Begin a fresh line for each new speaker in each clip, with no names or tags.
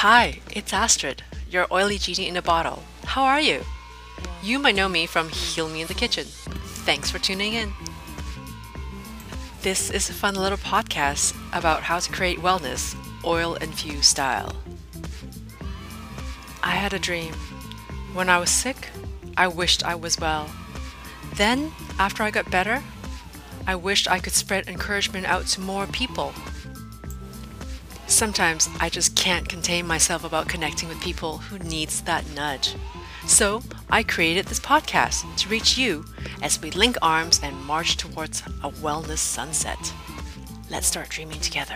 Hi, it's Astrid, your oily genie in a bottle. How are you? You might know me from Heal Me in the Kitchen. Thanks for tuning in. This is a fun little podcast about how to create wellness, oil-infused style. I had a dream. When I was sick, I wished I was well. Then, after I got better, I wished I could spread encouragement out to more people. Sometimes I just can't contain myself about connecting with people who needs that nudge. So I created this podcast to reach you as we link arms and march towards a wellness sunset. Let's start dreaming together.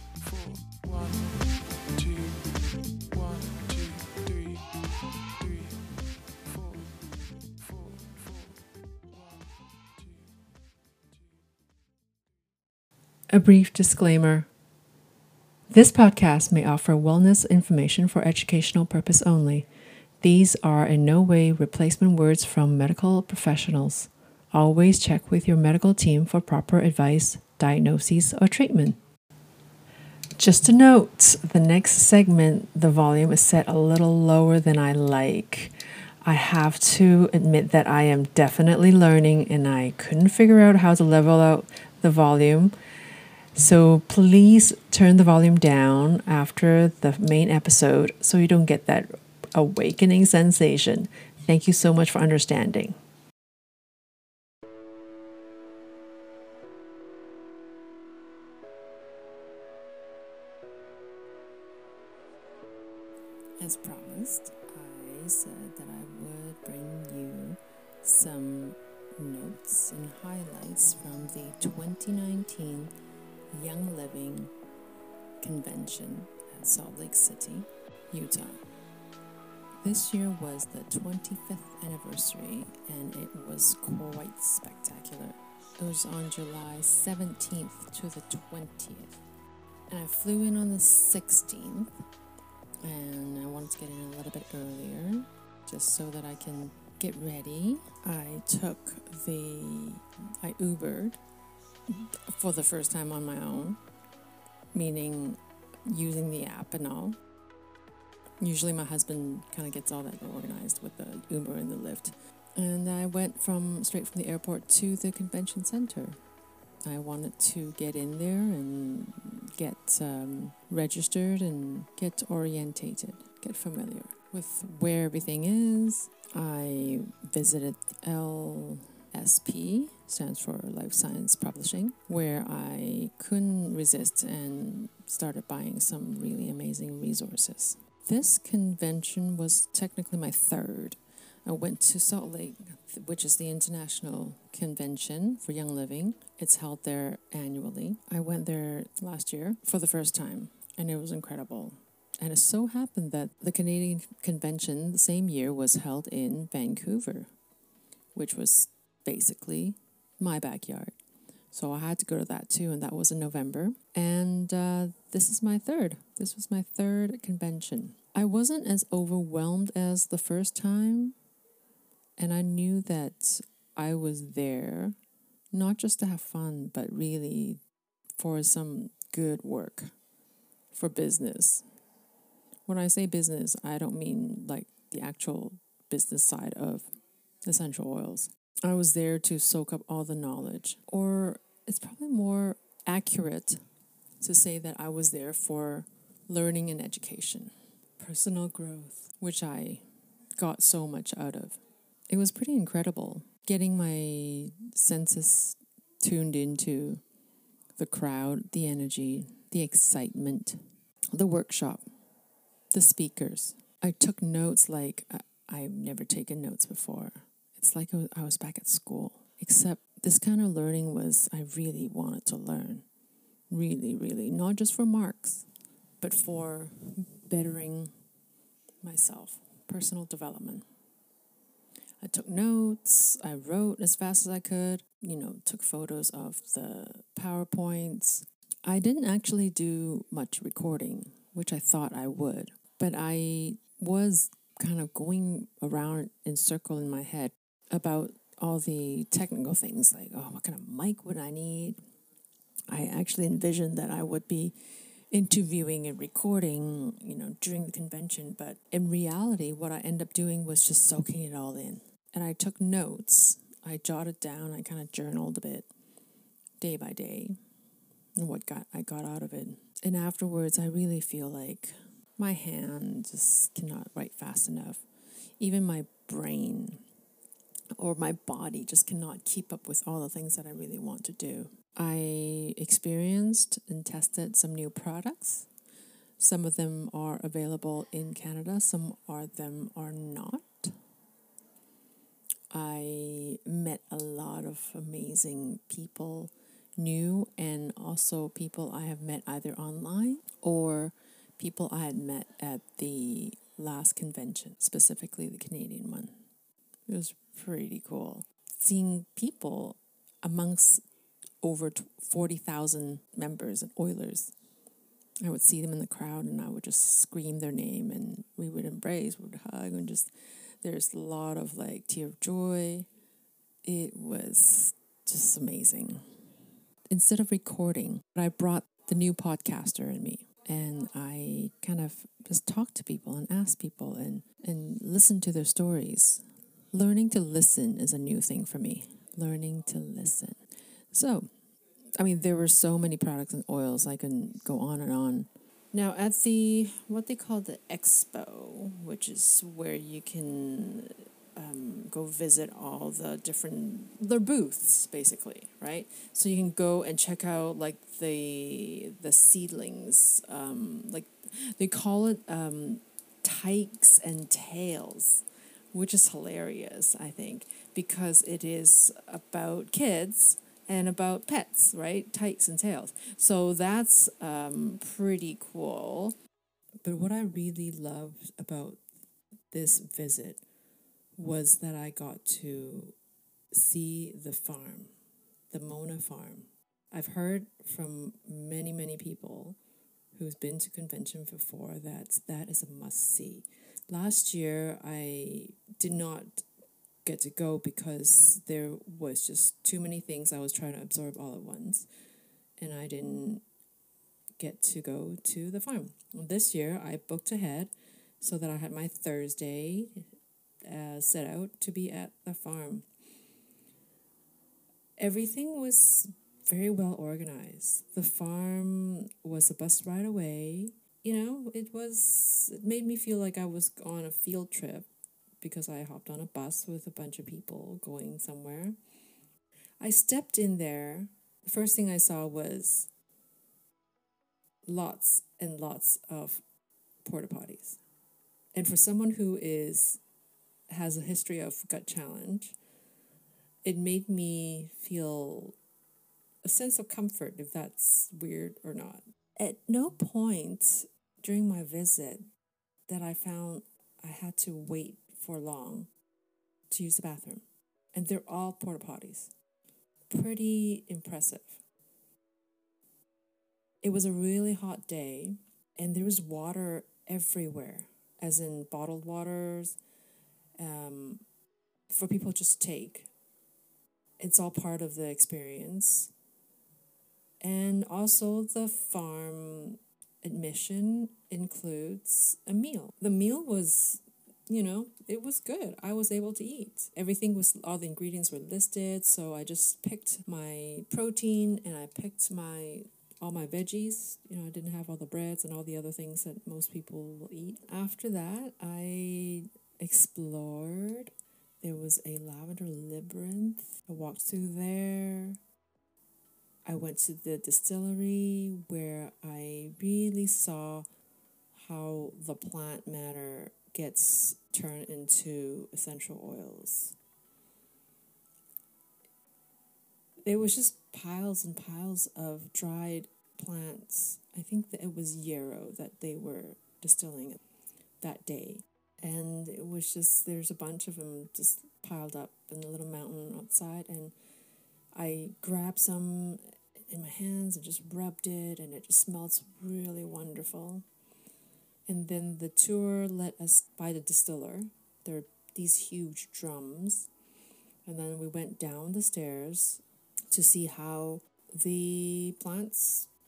A brief disclaimer. This podcast may offer wellness information for educational purpose only. These are in no way replacement words from medical professionals. Always check with your medical team for proper advice, diagnoses, or treatment. Just a note, the next segment, the volume is set a little lower than I like. I have to admit that I am definitely learning and I couldn't figure out how to level out the volume. So please turn the volume down after the main episode so you don't get that awakening sensation. Thank you so much for understanding. As promised, I said that I would bring you some notes and highlights from the 2019 Young Living Convention at Salt Lake City, Utah. This year was the 25th anniversary and it was quite spectacular. It was on July 17th to the 20th. And I flew in on the 16th and I wanted to get in a little bit earlier just so that I can get ready. I Ubered for the first time on my own, meaning using the app and all. Usually my husband kind of gets all that organized with the Uber and the Lyft. And I went straight from the airport to the convention center. I wanted to get in there and get registered and get orientated, get familiar with where everything is. I visited LSP, stands for Life Science Publishing, where I couldn't resist and started buying some really amazing resources. This convention was technically my third. I went to Salt Lake, which is the international convention for Young Living. It's held there annually. I went there last year for the first time, and it was incredible. And it so happened that the Canadian convention the same year was held in Vancouver, which was basically my backyard. So I had to go to that too, and that was in November. And this was my third convention. I wasn't as overwhelmed as the first time, and I knew that I was there not just to have fun, but really for some good work, for business. When I say business, I don't mean like the actual business side of essential oils. I was there to soak up all the knowledge, or it's probably more accurate to say that I was there for learning and education, personal growth, which I got so much out of. It was pretty incredible getting my senses tuned into the crowd, the energy, the excitement, the workshop, the speakers. I took notes like I've never taken notes before. It's like I was back at school, except this kind of learning I really wanted to learn. Really, really. Not just for marks, but for bettering myself, personal development. I took notes, I wrote as fast as I could, took photos of the PowerPoints. I didn't actually do much recording, which I thought I would, but I was kind of going around in circle in my head about all the technical things like, what kind of mic would I need? I actually envisioned that I would be interviewing and recording, during the convention. But in reality, what I ended up doing was just soaking it all in. And I took notes. I jotted down. I kind of journaled a bit, day by day, and I got out of it. And afterwards, I really feel like my hand just cannot write fast enough. Even my brain or my body just cannot keep up with all the things that I really want to do. I experienced and tested some new products. Some of them are available in Canada, some of them are not. I met a lot of amazing people, new and also people I have met either online or people I had met at the last convention, specifically the Canadian one. It was pretty cool. Seeing people amongst over 40,000 members and Oilers. I would see them in the crowd and I would just scream their name and we would embrace, we would hug, and just, there's a lot of like tear of joy. It was just amazing. Instead of recording, I brought the new podcaster in me and I kind of just talked to people and asked people and listened to their stories. Learning to listen is a new thing for me. Learning to listen. So, there were so many products and oils, I can go on and on. Now, at what they call the expo, which is where you can go visit all the their booths, basically, right? So you can go and check out, like, the seedlings, like, they call it tykes and tails, which is hilarious, I think, because it is about kids and about pets, right? Tykes and tails. So that's pretty cool. But what I really loved about this visit was that I got to see the farm, the Mona farm. I've heard from many, many people who's been to convention before that is a must-see. Last year, I did not get to go because there was just too many things I was trying to absorb all at once, and I didn't get to go to the farm. This year, I booked ahead so that I had my Thursday set out to be at the farm. Everything was very well organized. The farm was a bus ride away. It made me feel like I was on a field trip because I hopped on a bus with a bunch of people going somewhere. I stepped in there. The first thing I saw was lots and lots of porta potties. And for someone who has a history of gut challenge, it made me feel a sense of comfort, if that's weird or not. At no point during my visit that I found I had to wait for long to use the bathroom. And they're all porta potties. Pretty impressive. It was a really hot day and there was water everywhere, as in bottled waters, for people just to take. It's all part of the experience. And also the farm admission includes a meal. The meal was, it was good. I was able to eat. All the ingredients were listed, so I just picked my protein and I picked all my veggies. I didn't have all the breads and all the other things that most people will eat. After that, I explored. There was a lavender labyrinth. I walked through there. I went to the distillery where I really saw how the plant matter gets turned into essential oils. There was just piles and piles of dried plants. I think that it was yarrow that they were distilling that day. And it was just, there's a bunch of them just piled up in a little mountain outside. And I grabbed some in my hands and just rubbed it, and it just smelled really wonderful. And then the tour led us by the distiller. There are these huge drums. And then we went down the stairs to see how the plants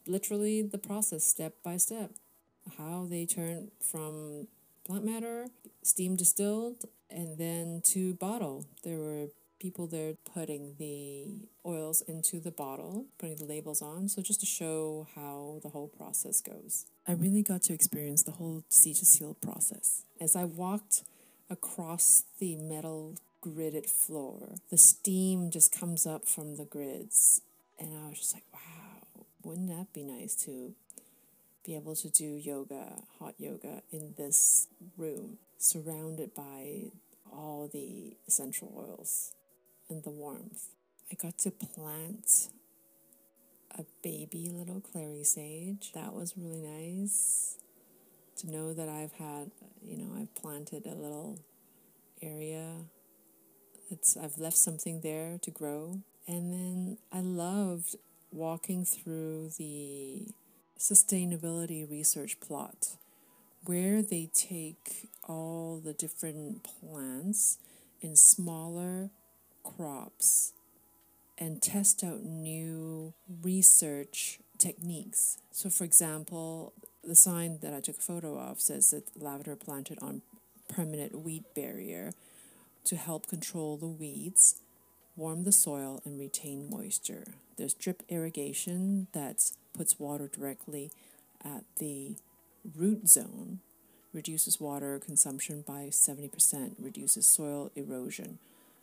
literally the process step by step. How they turn from plant matter, steam distilled, and then to bottle. There were people there putting the oils into the bottle, putting the labels on. So just to show how the whole process goes. I really got to experience the whole seed to seal process. As I walked across the metal gridded floor, the steam just comes up from the grids. And I was just like, wow, wouldn't that be nice to be able to do yoga, hot yoga in this room, surrounded by all the essential oils and the warmth. I got to plant a baby little clary sage. That was really nice to know that I've planted a little area. I've left something there to grow. And then I loved walking through the sustainability research plot where they take all the different plants in smaller crops and test out new research techniques. So, for example, the sign that I took a photo of says that lavender planted on permanent weed barrier to help control the weeds, warm the soil, and retain moisture. There's drip irrigation that puts water directly at the root zone, reduces water consumption by 70%, reduces soil erosion.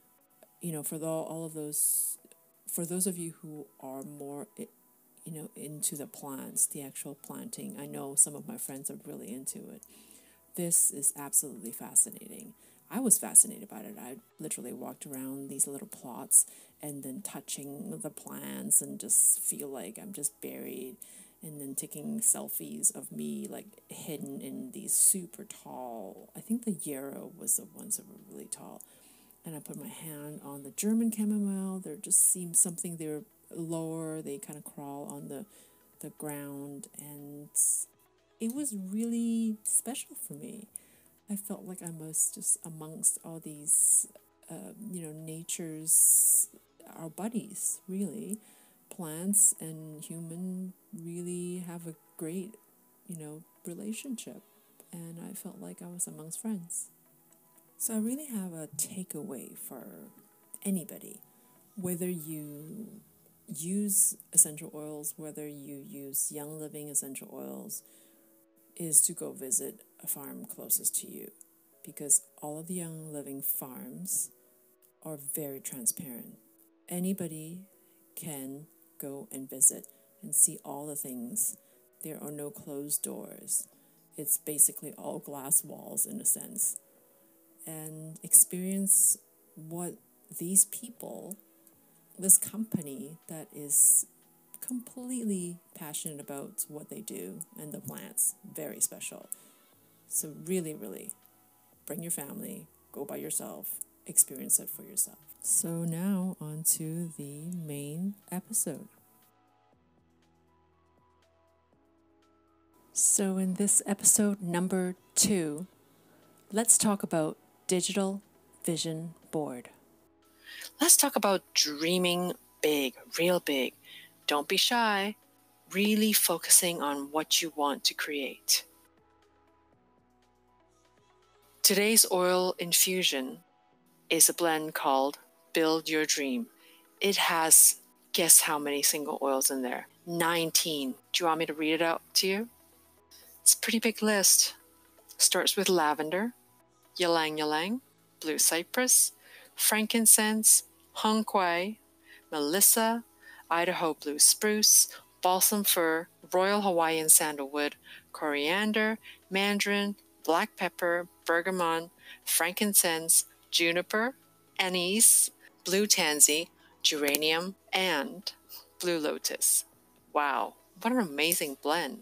For those of you who are more, into the plants, the actual planting, I know some of my friends are really into it. This is absolutely fascinating. I was fascinated by it. I literally walked around these little plots and then touching the plants and just feel like I'm just buried, and then taking selfies of me like hidden in these super tall, I think the yarrow was the ones that were really tall. And I put my hand on the German chamomile. There just seemed something, they're lower, they kind of crawl on the ground, and it was really special for me. I felt like I was just amongst all these, nature's, our buddies, really. Plants and human really have a great, relationship. And I felt like I was amongst friends. So I really have a takeaway for anybody, whether you use essential oils, whether you use Young Living essential oils, is to go visit a farm closest to you, because all of the Young Living farms are very transparent. Anybody can go and visit and see all the things. There are no closed doors. It's basically all glass walls in a sense. And experience what these people, this company that is completely passionate about what they do and the plants, very special. So really, really bring your family, go by yourself, experience it for yourself. So now on to the main episode. So in this episode number 2, let's talk about digital vision board.
Let's talk about dreaming big, real big. Don't be shy. Really focusing on what you want to create. Today's oil infusion is a blend called Build Your Dream. It has, guess how many single oils in there? 19. Do you want me to read it out to you? It's a pretty big list. Starts with lavender, ylang ylang, blue cypress, frankincense, hung quai, melissa, Idaho blue spruce, balsam fir, royal Hawaiian sandalwood, coriander, mandarin, black pepper, bergamot, frankincense, juniper, anise, blue tansy, geranium, and blue lotus. Wow, what an amazing blend.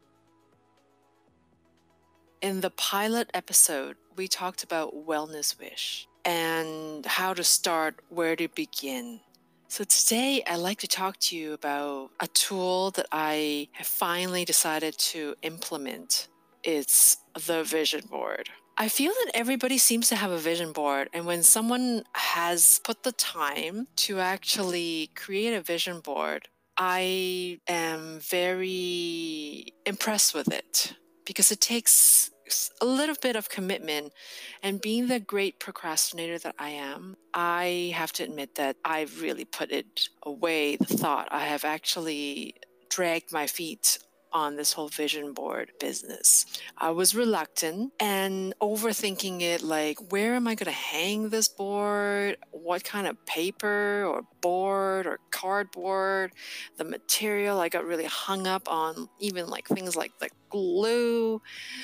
In the pilot episode, we talked about Wellness Wish and how to start, where to begin. So today I'd like to talk to you about a tool that I have finally decided to implement. It's the vision board. I feel that everybody seems to have a vision board, and when someone has put the time to actually create a vision board, I am very impressed with it because it takes a little bit of commitment. And being the great procrastinator that I am, I have to admit that I've really put it away, the thought. I have actually dragged my feet on this whole vision board business. I was reluctant and overthinking it, like, where am I going to hang this board? What kind of paper or board or cardboard? The material, I got really hung up on even like things like the glue.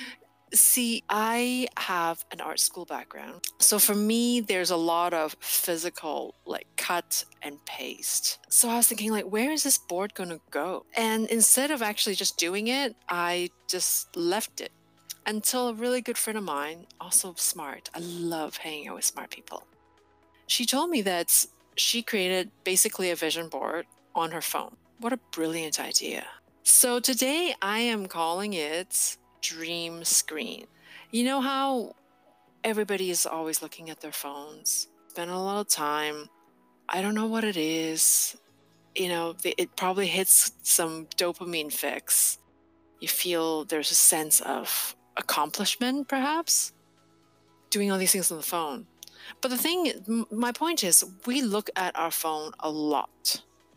See, I have an art school background. So for me, there's a lot of physical, like cut and paste. So I was thinking, like, where is this board going to go? And instead of actually just doing it, I just left it until a really good friend of mine, also smart. I love hanging out with smart people. She told me that she created basically a vision board on her phone. What a brilliant idea. So today I am calling it Dream Screen. You know how everybody is always looking at their phones, spend a lot of time. I don't know what it is. It probably hits some dopamine fix. You feel there's a sense of accomplishment, perhaps, doing all these things on the phone. But my point is, we look at our phone a lot.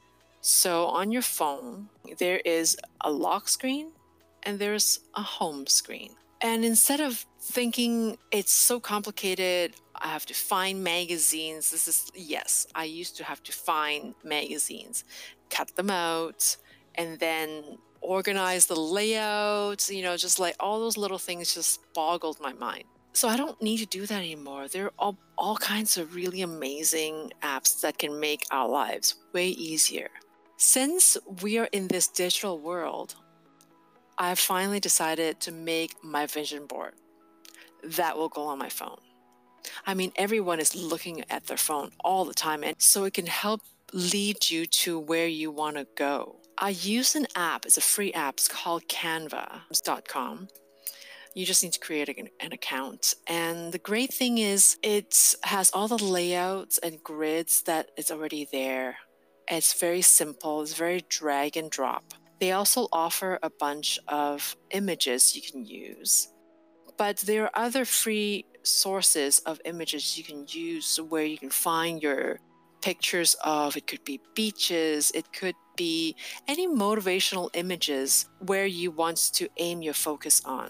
So on your phone, there is a lock screen and there's a home screen. And instead of thinking it's so complicated, I have to find magazines. Yes, I used to have to find magazines, cut them out, and then organize the layouts, just like all those little things just boggled my mind. So I don't need to do that anymore. There are all kinds of really amazing apps that can make our lives way easier. Since we are in this digital world, I've finally decided to make my vision board that will go on my phone. I mean, everyone is looking at their phone all the time, and so it can help lead you to where you want to go. I use an app. It's a free app. It's called canva.com. You just need to create an account. And the great thing is it has all the layouts and grids that is already there. It's very simple. It's very drag and drop. They also offer a bunch of images you can use. But there are other free sources of images you can use where you can find your pictures of, it could be beaches, it could be any motivational images where you want to aim your focus on.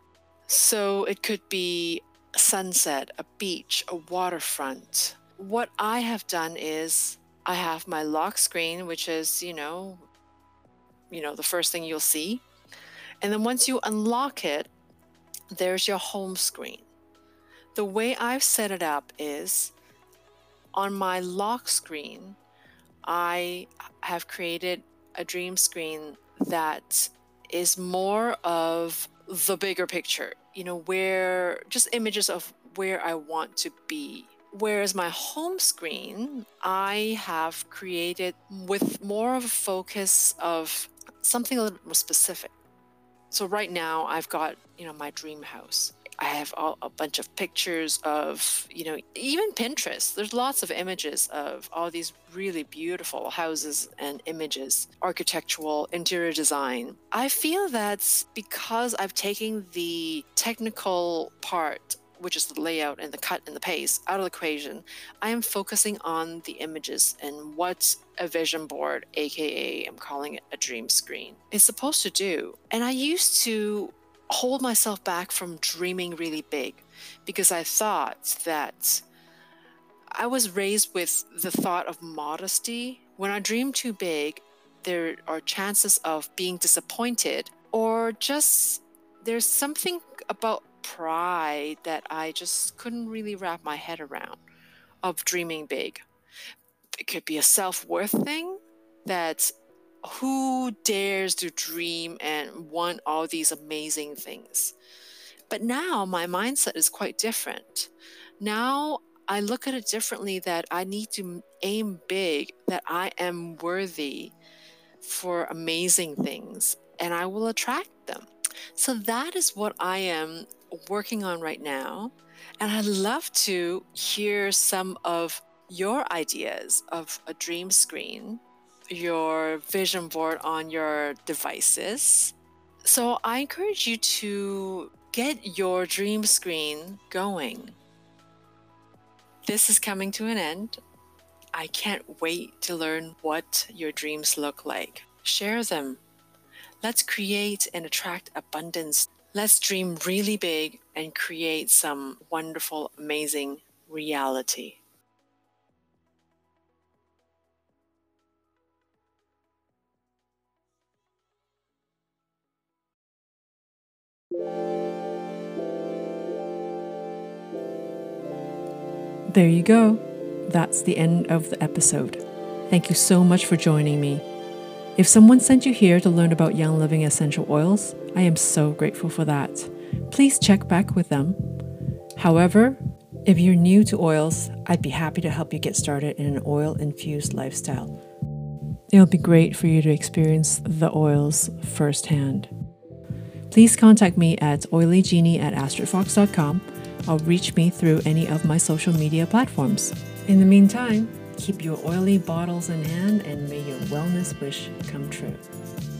So it could be a sunset, a beach, a waterfront. What I have done is I have my lock screen, which is, the first thing you'll see. And then once you unlock it, there's your home screen. The way I've set it up is on my lock screen, I have created a dream screen that is more of the bigger picture, where just images of where I want to be. Whereas my home screen, I have created with more of a focus of something a little more specific. So right now I've got, my dream house. I have a bunch of pictures of, even Pinterest. There's lots of images of all these really beautiful houses and images, architectural, interior design. I feel that's because I've taken the technical part, which is the layout and the cut and the paste, out of the equation. I am focusing on the images and what a vision board, aka I'm calling it a dream screen, is supposed to do. And I used to hold myself back from dreaming really big because I thought that I was raised with the thought of modesty. When I dream too big, there are chances of being disappointed, or just there's something about pride that I just couldn't really wrap my head around of dreaming big. It could be a self-worth thing, that who dares to dream and want all these amazing things. But now my mindset is quite different. Now I look at it differently, that I need to aim big, that I am worthy for amazing things and I will attract them. So that is what I am working on right now. And I'd love to hear some of your ideas of a dream screen. your vision board on your devices. So I encourage you to get your dream screen going. This is coming to an end. I can't wait to learn what your dreams look like. Share them. Let's create and attract abundance. Let's dream really big and create some wonderful, amazing reality.
There you go. That's the end of the episode. Thank you so much for joining me. If someone sent you here to learn about Young Living essential oils, I am so grateful for that. Please check back with them. However, if you're new to oils, I'd be happy to help you get started in an oil-infused lifestyle. It'll be great for you to experience the oils firsthand. Please contact me at oilygenie@astridfox.com or reach me through any of my social media platforms. In the meantime, keep your oily bottles in hand and may your wellness wish come true.